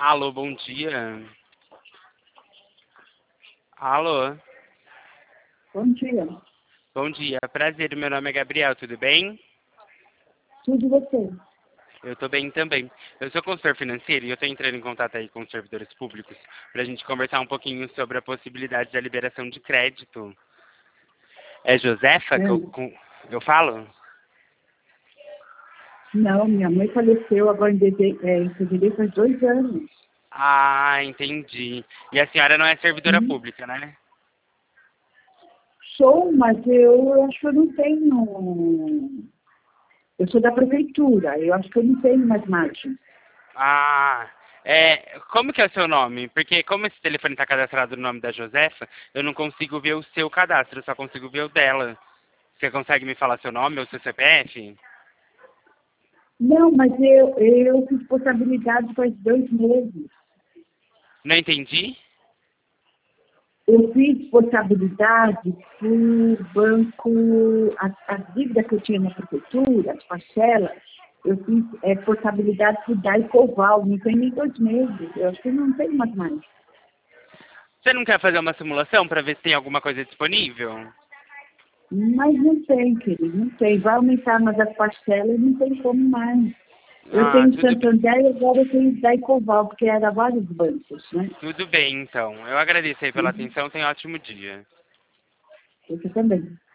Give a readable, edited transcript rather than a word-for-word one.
Alô, bom dia. Alô, Bom dia. bom dia. Prazer, meu nome é Gabriel, tudo bem? Tudo você? Eu tô bem também. Eu sou consultor financeiro e eu tô entrando em contato aí com os servidores públicos pra gente conversar um pouquinho sobre a possibilidade da liberação de crédito. É Josefa que É. eu falo? Não, minha mãe faleceu agora em fevereiro faz 2 anos. Ah, entendi. E a senhora não é servidora Hum. pública, né? Sou, mas eu acho que eu não tenho. Eu sou da prefeitura, eu acho que eu não tenho mais margem. Ah, como que é o seu nome? Porque como esse telefone está cadastrado no nome da Josefa, eu não consigo ver o seu cadastro, eu só consigo ver o dela. Você consegue me falar seu nome ou seu CPF? Não, mas eu fiz portabilidade faz 2 meses. Não entendi? Eu fiz portabilidade para o banco, a dívida que eu tinha na prefeitura, as parcelas, eu fiz portabilidade para o Daicoval, não tem nem 2 meses, eu acho que não tem mais. Você não quer fazer uma simulação para ver se tem alguma coisa disponível? Mas não tem, querido, não tem. Vai aumentar mais as parcelas, não tem como mais. Eu Ah, tenho Santander e agora eu tenho Daicoval, porque era vários bancos, né? tudo bem então. Eu agradeço aí pela Uhum. atenção, tenha um ótimo dia. Você também.